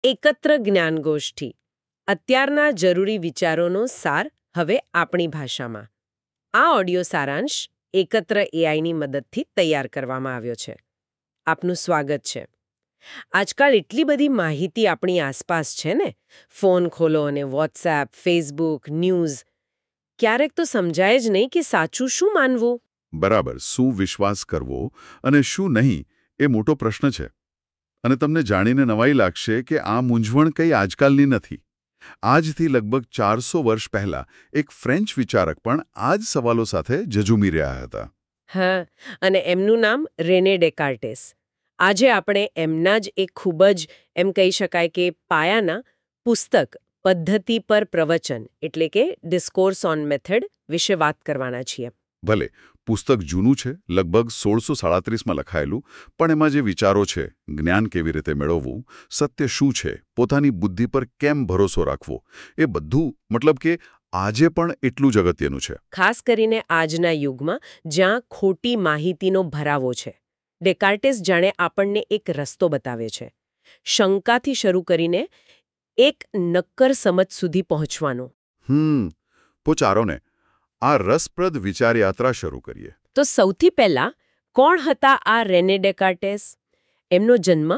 એકત્ર જ્ઞાનગોષ્ઠી અત્યારના જરૂરી વિચારોનો સાર હવે આપણી ભાષામાં. આ ઓડિયો સારાંશ એકત્ર એઆઈની મદદથી તૈયાર કરવામાં આવ્યો છે. આપનું સ્વાગત છે. આજકાલ એટલી બધી માહિતી આપણી આસપાસ છે ને, ફોન ખોલો અને વોટ્સએપ, ફેસબુક, ન્યૂઝ. ક્યારેક તો સમજાય જ નહીં કે સાચું શું માનવું. બરાબર, શું વિશ્વાસ કરવો અને શું નહીં એ મોટો પ્રશ્ન છે. અને તમને જાણીને નવાઈ લાગશે કે આ મૂંઝવણ કંઈ આજકાલની નથી. આજથી લગભગ 400 વર્ષ પહેલા એક ફ્રેન્ચ વિચારક પણ આ જ સવાલો સાથે ઝઝૂમી રહ્યા હતા. હા, અને એમનું નામ રેને ડેકાર્ટેસ. આજે આપણે એમના જ એક ખૂબ જ એમ કહી શકાય કે પાયાના પુસ્તક પદ્ધતિ પર પ્રવચન એટલે કે ડિસ્કોર્સ ઓન મેથડ વિશે વાત કરવાના છીએ. ભલે પુસ્તક જૂનું છે, લગભગ 1637માં લખાયેલું, પણ એમાં જે વિચારો છે, જ્ઞાન કેવી રીતે મેળવવું, સત્ય શું છે, પોતાની બુદ્ધિ પર કેમ ભરોસો રાખવો, એ બધું મતલબ કે આજે પણ એટલું જ અગત્યનું છે. ખાસ કરીને આજના યુગમાં જ્યાં ખોટી માહિતીનો ભરાવો છે. ડેકાર્ટેસ જાણે આપણને એક રસ્તો બતાવે છે. શંકાથી શરૂ કરીને એક નક્કર સમજ સુધી પહોંચવાનો. ચાલો ને આ રસપ્રદ વિચારયાત્રા શરૂ કરીએ. તો સૌથી પહેલા કોણ હતા આ રેને ડેકાર્ટેસ? એમનો જન્મ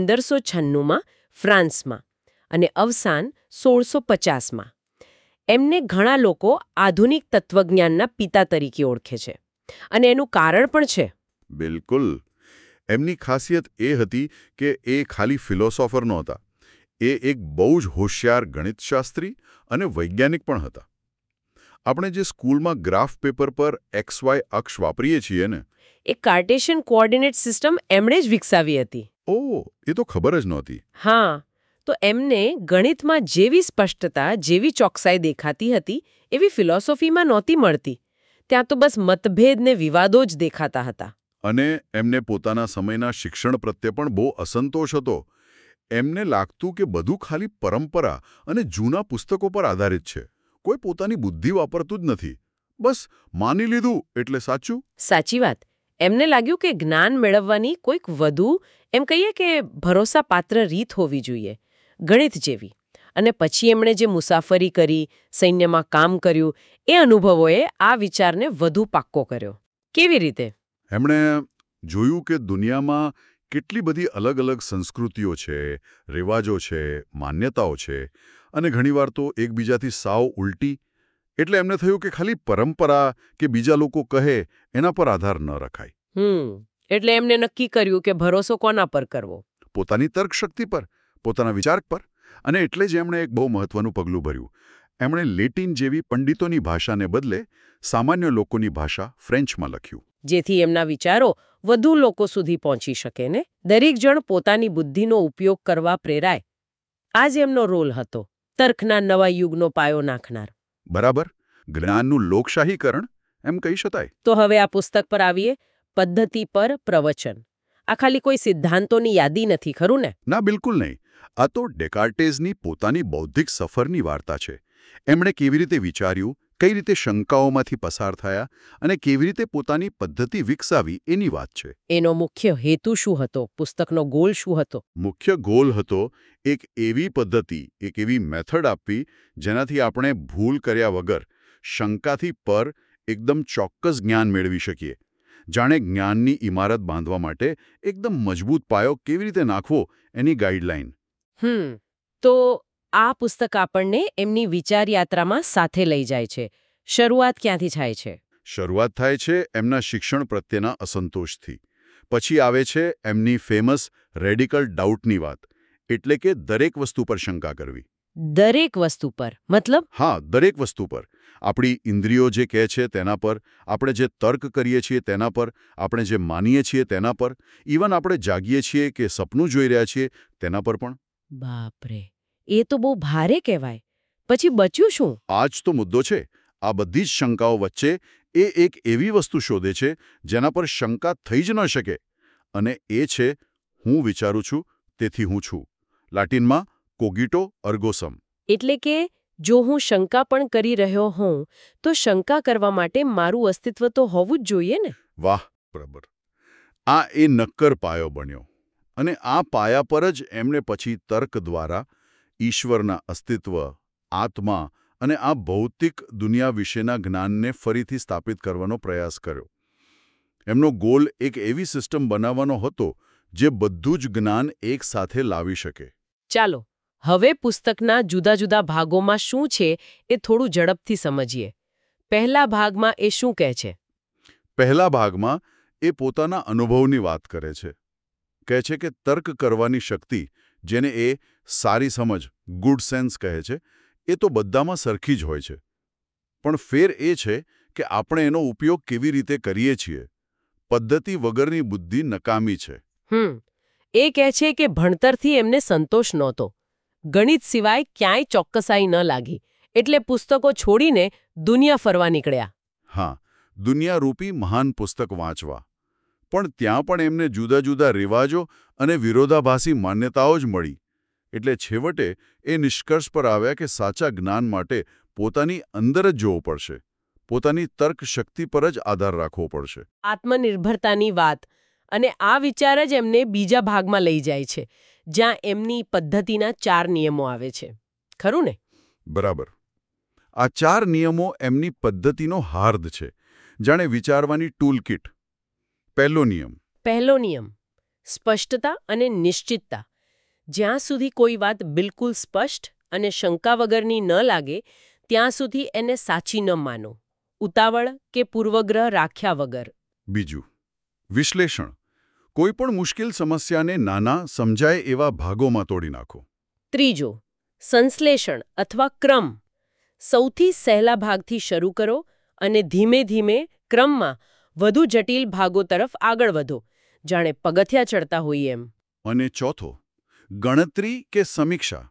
1596માં ફ્રાન્સમાં અને અવસાન 1650માં. એમને ઘણા લોકો આધુનિક તત્વજ્ઞાનના પિતા તરીકે ઓળખે છે. અને એનું કારણ પણ છે. બિલકુલ. એમની ખાસિયત એ હતી કે એ ખાલી ફિલોસોફર નહોતા. એ એક બહુ જ હોશિયાર ગણિતશાસ્ત્રી અને વૈજ્ઞાનિક પણ હતા. આપણે જે સ્કૂલમાં ગ્રાફ પેપર પર XY અક્ષ વાપરીએ છીએ ને, એ કાર્ટેશિયન કોઓર્ડિનેટ સિસ્ટમ એમણે જ વિકસાવી હતી. ઓહ, એ તો ખબર જ નહોતી. હા, તો એમને ગણિતમાં જેવી સ્પષ્ટતા, જેવી ચોકસાઈ દેખાતી હતી, એવી ફિલોસોફીમાં નહોતી મળતી. ત્યાં તો બસ મતભેદ ને વિવાદો જ દેખાતા હતા. અને એમને પોતાના સમયના શિક્ષણ પ્રત્યે પણ બહુ અસંતોષ હતો. એમને લાગતું કે બધું ખાલી પરંપરા અને જૂના પુસ્તકો પર આધારિત છે. કોઈ પોતાની બુદ્ધિ વાપરતું જ નથી. બસ માની લીધું એટલે સાચું. સાચી વાત. એમને લાગ્યું કે જ્ઞાન મેળવવાની કોઈક વધુ એમ કહીએ કે ભરોસાપાત્ર રીત હોવી જોઈએ, ગણિત જેવી. અને પછી એમણે જે મુસાફરી કરી, સૈન્યમાં કામ કર્યું, એ અનુભવોએ આ વિચારને વધુ પાક્કો કર્યો. કેવી રીતે? એમણે જોયું કે દુનિયામાં કેટલી બધી અલગ અલગ સંસ્કૃતિઓ છે, રિવાજો છે, માન્યતાઓ છે, અને ઘણીવાર તો એકબીજાથી સાવ ઉલટી. એટલે એમને થયું કે ખાલી પરંપરા કે બીજા લોકો કહે એના પર આધાર ન રખાય. એટલે એમને નક્કી કર્યું કે ભરોસો કોના પર કરવો? પોતાની તર્કશક્તિ પર, પોતાના વિચાર પર. અને એટલે જ એમણે એક બહુ મહત્વનું પગલું ભર્યું. એમણે લેટિન જેવી પંડિતોની ભાષાને બદલે સામાન્ય લોકોની ભાષા ફ્રેન્ચમાં લખ્યું. જેથી એમના વિચારો વધુ લોકો સુધી પહોંચી શકે ને દરેક જણ પોતાની બુદ્ધિનો ઉપયોગ કરવા પ્રેરાય. આ જ એમનો રોલ હતો, તર્કના નવા યુગનો પાયો નાખનાર. બરાબર, જ્ઞાનનું લોકશાહીકરણ એમ કહી શકાય. તો હવે આ પુસ્તક પર આવીએ, પદ્ધતિ પર પ્રવચન. આ ખાલી કોઈ સિદ્ધાંતોની યાદી નથી, ખરું ને? ના, બિલકુલ નહીં. આ તો ડેકાર્ટેઝની પોતાની બૌદ્ધિક સફરની વાર્તા છે. એમણે કેવી રીતે વિચાર્યું, કઈ રીતે શંકાઓમાંથી પસાર થયા અને કેવી રીતે પોતાની પદ્ધતિ વિકસાવી એની વાત છે. એનો મુખ્ય હેતુ શું હતો? પુસ્તકનો ગોલ શું હતો? મુખ્ય ગોલ હતો એક એવી પદ્ધતિ, એક એવી મેથડ આપવી જેનાથી આપણે ભૂલ કર્યા વગર શંકાથી પર એકદમ ચોક્કસ જ્ઞાન મેળવી શકીએ. જાણે જ્ઞાનની ઇમારત બાંધવા માટે એકદમ મજબૂત પાયો કેવી રીતે નાખવો એની ગાઈડલાઈન. તો આ પુસ્તક આપણને એમની વિચારયાત્રામાં સાથે લઈ જાય છે. શરૂઆત ક્યાંથી થાય છે? શરૂઆત થાય છે એમના શિક્ષણ પ્રત્યેના અસંતોષથી. પછી આવે છે એમની ફેમસ રેડિકલ ડાઉટની વાત, એટલે કે દરેક વસ્તુ પર શંકા કરવી. દરેક વસ્તુ પર મતલબ? હા, દરેક વસ્તુ પર. આપણી ઇન્દ્રિયો જે કહે છે તેના પર, આપણે જે તર્ક કરીએ છીએ તેના પર, આપણે જે માનીએ છીએ તેના પર, ઇવન આપણે જાગીએ છીએ કે સપનું જોઈ રહ્યા છીએ તેના પર પણ. બાપરે, એ તો બહુ ભારે કહેવાય. પછી બચ્યું શું? આ જ તો મુદ્દો છે. આ બધી જ શંકાઓ વચ્ચે એ એક એવી વસ્તુ શોધે છે જેના પર શંકા થઈ જ ન શકે. અને એ છે હું વિચારું છું તેથી હું છું. લાટિનમાં કોગિટો અર્ગો સમ. એટલે કે જો હું શંકા પણ કરી રહ્યો હોઉં તો શંકા કરવા માટે મારું અસ્તિત્વ તો હોવું જ જોઈએ ને? વાહ, બરાબર. આ એ નક્કર પાયો બન્યો. અને આ પાયા પર જ એમણે પછી તર્ક દ્વારા ઈશ્વરના અસ્તિત્વ, આત્મા અને આ ભૌતિક દુનિયા વિશેના જ્ઞાનને ફરીથી સ્થાપિત કરવાનો પ્રયાસ કર્યો. એમનો ગોલ એક એવી સિસ્ટમ બનાવવાનો હતો જે બધું જ જ્ઞાન એક સાથે લાવી શકે. ચાલો હવે પુસ્તકના જુદા જુદા ભાગોમાં શું છે એ થોડું ઝડપથી સમજીએ. પહેલા ભાગમાં એ શું કહે છે? પહેલા ભાગમાં એ પોતાના અનુભવની વાત કરે છે. કહે છે કે તર્ક કરવાની શક્તિ, જેને એ સારી સમજ, ગુડ સેન્સ કહે છે, એ તો બધામાં સરખી જ હોય છે. પણ ફેર એ છે કે આપણે એનો ઉપયોગ કેવી રીતે કરીએ છીએ. પદ્ધતિ વગરની બુદ્ધિ નકામી છે. એ કહે છે કે ભણતરથી એમને સંતોષ નહોતો. ગણિત સિવાય ક્યાંય ચોક્કસાઈ ન લાગી, એટલે પુસ્તકો છોડીને દુનિયા ફરવા નીકળ્યા. હા, દુનિયારૂપી મહાન પુસ્તક વાંચવા. પણ ત્યાં પણ એમને જુદા જુદા રિવાજો અને વિરોધાભાસી માન્યતાઓ જ મળી. એટલે છેવટે એ નિષ્કર્ષ પર આવ્યા કે સાચા જ્ઞાન માટે પોતાની અંદર જ જોવું પડશે. પોતાની તર્ક શક્તિ પર જ આધાર રાખવો પડશે. આત્મનિર્ભરતાની વાત, અને આ વિચાર જ એમને બીજા ભાગમાં લઈ જાય છે, જ્યાં એમની પદ્ધતિના 4 નિયમો આવે છે. ખરું ને? બરાબર. આ 4 નિયમો એમની પદ્ધતિનો હાર્દ છે, જાણે વિચારવાની ટૂલકીટ. પહેલો નિયમ સ્પષ્ટતા અને નિશ્ચિતતા. જ્યાં સુધી કોઈ વાત બિલકુલ સ્પષ્ટ અને શંકા વગરની ન લાગે ત્યાં સુધી એને સાચી ન માનો, ઉતાવળ કે પૂર્વગ્રહ રાખ્યા વગર. બીજું, વિશ્લેષણ. કોઈ પણ મુશ્કેલ સમસ્યાને નાના, સમજાય એવા ભાગોમાં તોડી નાખો. ત્રીજો, સંશ્લેષણ અથવા ક્રમ. સૌથી સહેલા ભાગથી શરૂ કરો અને ધીમે ધીમે ક્રમમાં વધુ જટિલ ભાગો તરફ આગળ વધો, જાણે પગથિયા ચડતા હોઈએ એમ. અને ચોથો, ગણતરી કે સમીક્ષા.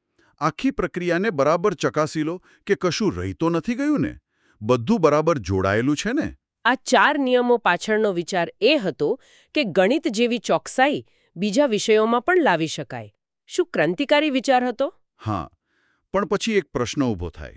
આખી પ્રક્રિયાને બરાબર ચકાસી લો કે કશું રહી તો નથી ગયું ને? બધું બરાબર જોડાયેલું છે ને? આ 4 નિયમો પાછળનો વિચાર એ હતો કે ગણિત જેવી ચોકસાઈ બીજા વિષયોમાં પણ લાવી શકાય. શું ક્રાંતિકારી વિચાર હતો? હા, પણ પછી એક પ્રશ્ન ઊભો થાય.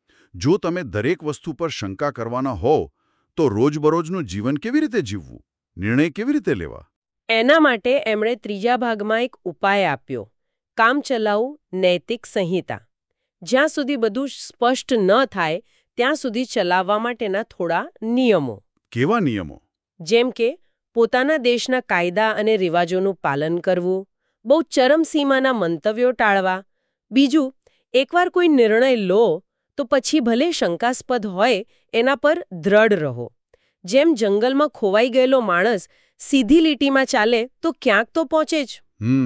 જો તમે દરેક વસ્તુ પર શંકા કરવાના હો, તો રોજબરોજનું જીવન કેવી રીતે જીવવું? નિર્ણય કેવી રીતે લેવા? એના માટે એમણે ત્રીજા ભાગમાં એક ઉપાય આપ્યો, કામચલાઉ નૈતિક સંહિતા. જ્યાં સુધી બધું સ્પષ્ટ ન થાય ત્યાં સુધી ચલાવવા માટેના થોડા નિયમો. કેવા નિયમો? જેમ કે પોતાના દેશના કાયદા અને રિવાજોનું પાલન કરવું, બહુ ચરમસીમાના મંતવ્યો ટાળવા. બીજું, એકવાર કોઈ નિર્ણય લો તો પછી ભલે શંકાસ્પદ હોય એના પર દ્રઢ રહો. જેમ જંગલમાં ખોવાઈ ગયેલો માણસ સીધી લીટીમાં ચાલે તો ક્યાંક તો પહોંચે જ.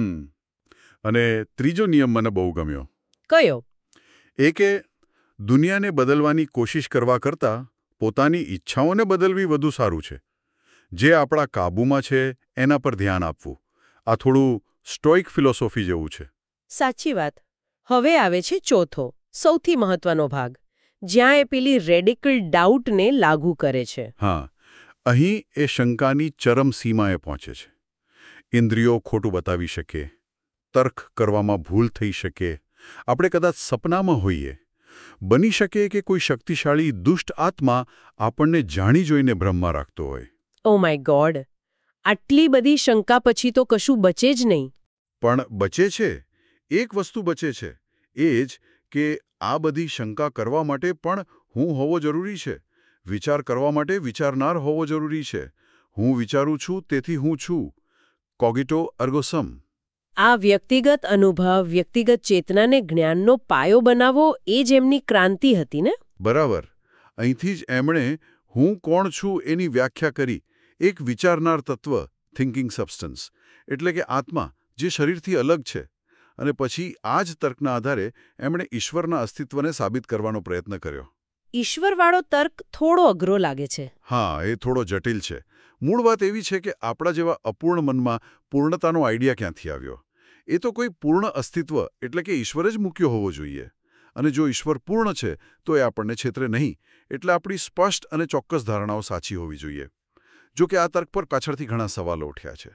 અને ત્રીજો નિયમ મને બહુ ગમ્યો. કયો? એ કે દુનિયાને બદલવાની કોશિશ કરવા કરતાં પોતાની ઈચ્છાઓને બદલવી વધુ સારું છે. જે આપણા કાબૂમાં છે એના પર ધ્યાન આપવું. આ થોડું સ્ટોઇક ફિલોસોફી જેવું છે. સાચી વાત. હવે આવે છે ચોથો, સૌથી મહત્વનો ભાગ, જ્યાં એ પેલી રેડિકલ ડાઉટને લાગુ કરે છે. હા, અહીં એ શંકાની ચરમ સીમાએ પહોંચે છે. ઇન્દ્રિયો ખોટું બતાવી શકે, તર્ક કરવામાં ભૂલ થઈ શકે, આપણે કદાચ સપનામાં હોઈએ. બની શકે કે કોઈ શક્તિશાળી દુષ્ટ આત્મા આપણને જાણી જોઈને ભ્રમમાં રાખતો હોય. Oh my God! આટલી બધી શંકા પછી તો કશું બચે જ નહીં. પણ બચે છે. એક વસ્તુ બચે છે. એ જ કે આ બધી શંકા કરવા માટે પણ હું હોવો જરૂરી છે. વિચાર કરવા માટે વિચારનાર હોવો જરૂરી છે. હું વિચારું છું તેથી હું છું. કોગિટો અર્ગો સમ. આ વ્યક્તિગત અનુભવ, વ્યક્તિગત ચેતનાને જ્ઞાનનો પાયો બનાવવો એ જ એમની ક્રાંતિ હતી ને? બરાબર. અહીંથી જ એમણે હું કોણ છું એની વ્યાખ્યા કરી. એક વિચારનાર તત્વ, થિંકિંગ સબસ્ટન્સ, એટલે કે આત્મા, જે શરીરથી અલગ છે. અને પછી આ જ તર્કના આધારે એમણે ઈશ્વરના અસ્તિત્વને સાબિત કરવાનો પ્રયત્ન કર્યો. ઈશ્વરવાળો તર્ક થોડો અઘરો લાગે છે. હા, એ થોડો જટિલ છે. મૂળ વાત એવી છે કે આપણા જેવા અપૂર્ણ મનમાં પૂર્ણતાનો આઈડિયા ક્યાંથી આવ્યો? એ તો કોઈ પૂર્ણ અસ્તિત્વ એટલે કે ઈશ્વર જ મૂક્યો હોવો જોઈએ. અને જો ઈશ્વર પૂર્ણ છે તો એ આપણને છેતરે નહીં. એટલે આપણી સ્પષ્ટ અને ચોક્કસ ધારણાઓ સાચી હોવી જોઈએ. જો કે આ તર્ક પર પાછળથી ઘણા સવાલો ઉઠ્યા છે.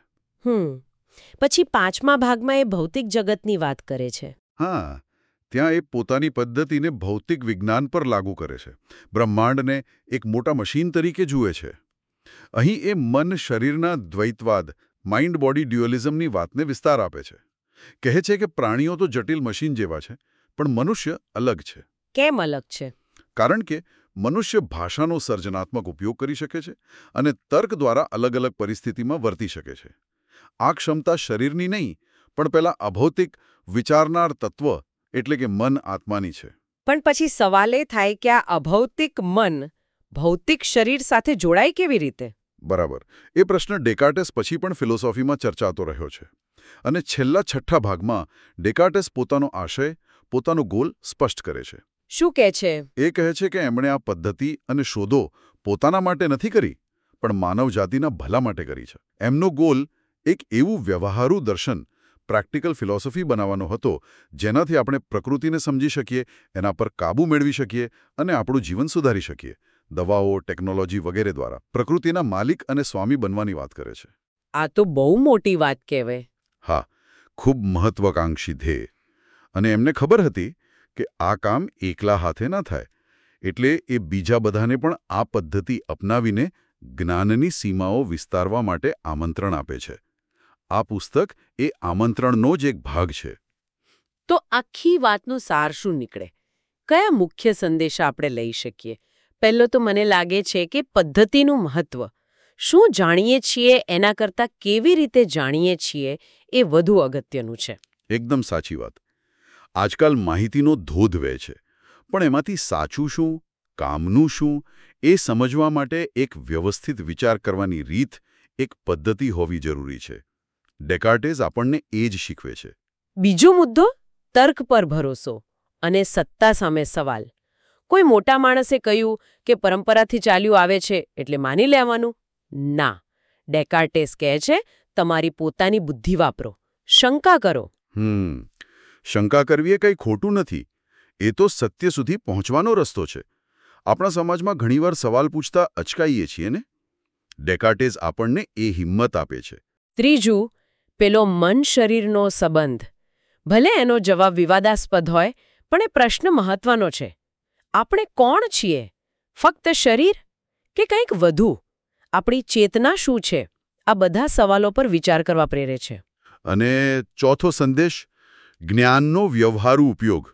પછી 5મા ભાગમાં એ ભૌતિક જગતની વાત કરે છે. હા, ત્યાં એ પોતાની પદ્ધતિને ભૌતિક વિજ્ઞાન પર લાગુ કરે છે. બ્રહ્માંડને એક મોટા મશીન તરીકે જુએ છે. અહીં એ મન શરીરના દ્વૈતવાદ, માઇન્ડ બોડી ડ્યુઅલિઝમની વાતને વિસ્તાર આપે છે. કહે છે કે પ્રાણીઓ તો જટિલ મશીન જેવા છે, પણ મનુષ્ય અલગ છે. કેમ અલગ છે? કારણ કે મનુષ્ય ભાષાનો સર્જનાત્મક ઉપયોગ કરી શકે છે અને તર્ક દ્વારા અલગ અલગ પરિસ્થિતિમાં વર્તી શકે છે. આ ક્ષમતા શરીરની નહીં, પણ પેલા અભૌતિક વિચારનાર તત્વ એટલે કે મન આત્માની છે. પણ પછી સવાલ એ થાય કે આ અભૌતિક મન ભૌતિક શરીર સાથે જોડાય કેવી રીતે? બરાબર. એ પ્રશ્ન ડેકાર્ટેસ પછી પણ ફિલોસોફીમાં ચર્ચાતો રહ્યો છે. અને છેલ્લા 6થા ભાગમાં ડેકાર્ટેસ પોતાનો આશય, પોતાનો ગોલ સ્પષ્ટ કરે છે. શું કહે છે? એ કહે છે કે એમણે આ પદ્ધતિ અને શોધો પોતાના માટે નથી કરી, પણ માનવજાતિના ભલા માટે કરી છે. એમનો ગોલ એક એવું વ્યવહારુ દર્શન, પ્રેક્ટિકલ ફિલોસોફી બનાવવાનો હતો, જેનાથી આપણે પ્રકૃતિને સમજી શકીએ, એના પર કાબૂ મેળવી શકીએ અને આપણું જીવન સુધારી શકીએ. દવાઓ, ટેકનોલોજી વગેરે દ્વારા પ્રકૃતિના માલિક અને સ્વામી બનવાની વાત કરે છે. આ તો બહુ મોટી વાત કહેવાય. હા, ખૂબ મહત્વાકાંક્ષી ધ્યેય. અને એમને ખબર હતી કે આ કામ એકલા હાથે ન થાય, એટલે એ બીજા બધાને પણ આ પદ્ધતિ અપનાવીને જ્ઞાનની સીમાઓ વિસ્તારવા માટે આમંત્રણ આપે છે. આ પુસ્તક એ આમંત્રણનો જ એક ભાગ છે. તો આખી વાતનો સાર શું નીકળે? કયા મુખ્ય સંદેશા આપણે લઈ શકીએ? પહેલો તો મને લાગે છે કે પદ્ધતિનું મહત્વ. શું જાણીએ છીએ એના કરતાં કેવી રીતે જાણીએ છીએ એ વધુ અગત્યનું છે. એકદમ સાચી વાત. આજકાલ માહિતીનો ધોધ વહે છે, પણ એમાંથી સાચું શું, કામનું શું, એ સમજવા માટે એક વ્યવસ્થિત વિચાર કરવાની રીત, એક પદ્ધતિ હોવી જરૂરી છે. ડેકાર્ટેસ આપણને એ જ શીખવે છે. બીજો મુદ્દો તર્ક પર ભરોસો અને સત્તા સામે સવાલ. કોઈ મોટા માણસે કહ્યું કે પરંપરાથી ચાલ્યું આવે છે એટલે માની લેવાનું? ના. ડેકાર્ટેસ કહે છે તમારી પોતાની બુદ્ધિ વાપરો, શંકા કરો. શંકા કરવી એ કંઈ ખોટું નથી. એ તો સત્ય સુધી પહોંચવાનો રસ્તો છે. આપણા સમાજમાં ઘણીવાર સવાલ પૂછતા અચકાઈએ છીએ ને? ડેકાર્ટેસ આપણને એ હિંમત આપે છે. ત્રીજું, પેલો મન-શરીરનો સંબંધ. ભલે એનો જવાબ વિવાદાસ્પદ હોય, પણ એ પ્રશ્ન મહત્વનો છે. આપણે કોણ છીએ? ફક્ત શરીર કે કંઈક વધુ? આપણી ચેતના શું છે? આ બધા સવાલો પર વિચાર કરવા પ્રેરે છે. અને ચોથો સંદેશ, જ્ઞાનનો વ્યવહારુ ઉપયોગ.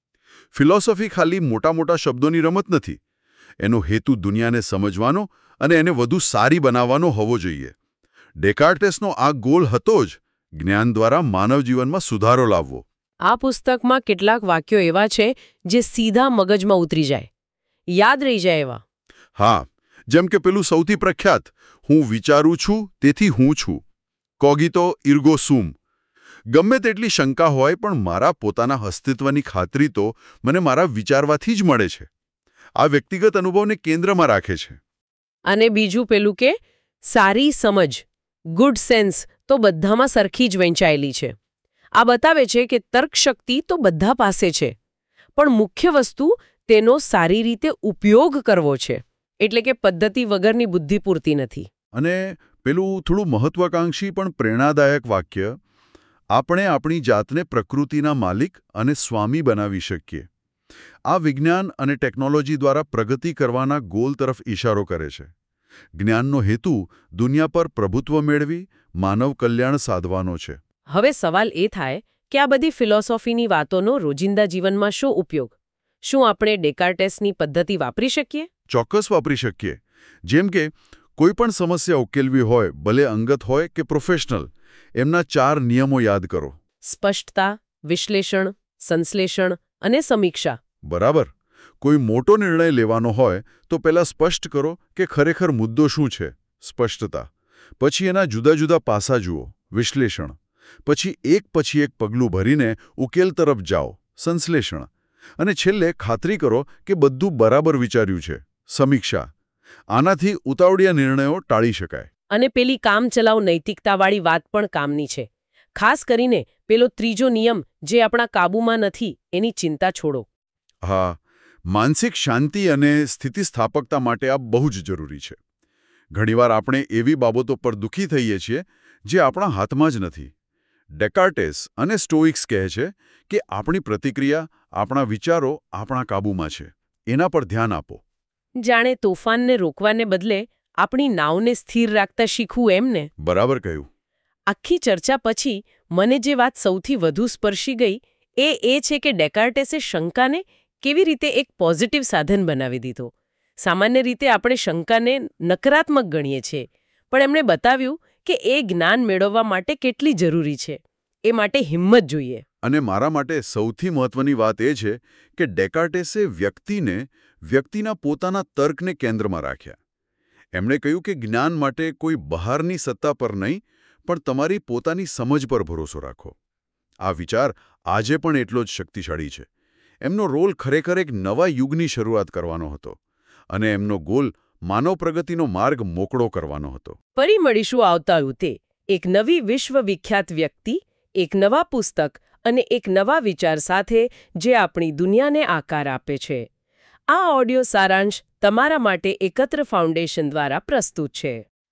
ફિલોસોફી ખાલી મોટા મોટા શબ્દોની રમત નથી. એનો હેતુ દુનિયાને સમજવાનો અને એને વધુ સારી બનાવવાનો હોવો જોઈએ. ડેકાર્ટેસનો આ ગોલ હતો જ, જ્ઞાન દ્વારા માનવ જીવનમાં સુધારો લાવવો. આ પુસ્તકમાં કેટલાક વાક્યો એવા છે જે સીધા મગજમાં ઉતરી જાય, યાદ રહી જાય એવા. હા, જેમ કે પેલું સૌથી પ્રખ્યાત, હું વિચારું છું તેથી હું છું. કોગિતો ઇર્ગો સુમ. ગમે તેટલી શંકા હોય, પણ મારા પોતાના અસ્તિત્વની ખાતરી તો મને મારા વિચારવાથી જ મળે છે. આ વ્યક્તિગત અનુભવને કેન્દ્રમાં રાખે છે. અને બીજું પેલું કે સારી સમજ, ગુડ સેન્સ તો બધામાં સરખી જ વહેંચાયેલી છે. આ બતાવે છે કે તર્કશક્તિ તો બધા પાસે છે, પણ મુખ્ય વસ્તુ તેનો સારી રીતે ઉપયોગ કરવો છે. એટલે કે પદ્ધતિ વગરની બુદ્ધિ પૂરતી નથી. અને પેલું થોડું મહત્વાકાંક્ષી પણ પ્રેરણાદાયક વાક્ય, આપણે આપણી જાતને પ્રકૃતિના માલિક અને સ્વામી બનાવી શકીએ. આ વિજ્ઞાન અને ટેકનોલોજી દ્વારા પ્રગતિ કરવાના ગોલ તરફ ઇશારો કરે છે. જ્ઞાનનો હેતુ દુનિયા પર પ્રભુત્વ મેળવી માનવ કલ્યાણ સાધવાનો છે. હવે સવાલ એ થાય કે આ બધી ફિલોસોફીની વાતોનો રોજિંદા જીવનમાં શું ઉપયોગ? શું આપણે ડેકાર્ટેસની પદ્ધતિ વાપરી શકીએ? ચોક્કસ વાપરી શકીએ. જેમ કે કોઈ પણ સમસ્યા ઉકેલવી હોય, ભલે અંગત હોય કે પ્રોફેશનલ, એમના 4 નિયમો યાદ કરો. સ્પષ્ટતા, વિશ્લેષણ, સંશ્લેષણ અને સમીક્ષા. બરાબર. કોઈ મોટો નિર્ણય લેવાનો હોય તો પહેલા સ્પષ્ટ કરો કે ખરેખર મુદ્દો શું છે, સ્પષ્ટતા. પછી એના જુદા જુદા પાસા જુઓ, વિશ્લેષણ. પછી એક પગલું ભરીને ઉકેલ તરફ જાઓ, સંશ્લેષણ. અને છેલ્લે ખાતરી કરો કે બધું બરાબર વિચાર્યું છે, સમીક્ષા. આનાથી ઉતાવળિયા નિર્ણયો ટાળી શકાય. અને પેલી કામચલાઉ નૈતિકતાવાળી વાત પણ કામની છે. ખાસ કરીને પેલો ત્રીજો નિયમ જે આપણા કાબૂમાં નથી, એની ચિંતા છોડો. હા, માનસિક શાંતિ અને સ્થિતિસ્થાપકતા માટે આ બહુ જ જરૂરી છે. ઘણીવાર આપણે એવી બાબતો પર દુઃખી થઈએ છીએ જે આપણા હાથમાં જ નથી. ડેકાર્ટેસ અને સ્ટોઇક્સ કહે છે કે આપણી પ્રતિક્રિયા, આપણા વિચારો આપણા કાબૂમાં છે. એના પર ધ્યાન આપો. જાણે તોફાનને રોકવાને બદલે આપણી નાવને સ્થિર રાખતા શીખવું એમને. બરાબર કહ્યું. આખી ચર્ચા પછી મને જે વાત સૌથી વધુ સ્પર્શી ગઈ એ છે કે ડેકાર્ટેસે શંકાને કેવી રીતે એક પોઝિટિવ સાધન બનાવી દીધો. સામાન્ય રીતે આપણે શંકાને નકારાત્મક ગણીએ છીએ, પણ એમણે બતાવ્યું કે એ જ્ઞાન મેળવવા માટે કેટલી જરૂરી છે. એ માટે હિંમત જોઈએ. અને મારા માટે સૌથી મહત્વની વાત એ છે કે ડેકાર્ટેસે વ્યક્તિના પોતાના તર્કને કેન્દ્રમાં રાખ્યા. એમણે કહ્યું કે જ્ઞાન માટે કોઈ બહારની સત્તા પર નહીં, પણ તમારી પોતાની સમજ પર ભરોસો રાખો. આ વિચાર આજે પણ એટલો જ શક્તિશાળી છે. એમનો રોલ ખરેખર એક નવા યુગની શરૂઆત કરવાનો હતો, અને એમનો ગોલ માનવ પ્રગતિનો માર્ગ મોકળો કરવાનો હતો. ફરી મળીશું આવતા ઋતે એક નવી વિશ્વવિખ્યાત વ્યક્તિ, એક નવા પુસ્તક અને એક નવા વિચાર સાથે જે આપણી દુનિયાને આકાર આપે છે. આ ઓડિયો સારાંશ તમારા માટે એકત્ર ફાઉન્ડેશન દ્વારા પ્રસ્તુત છે.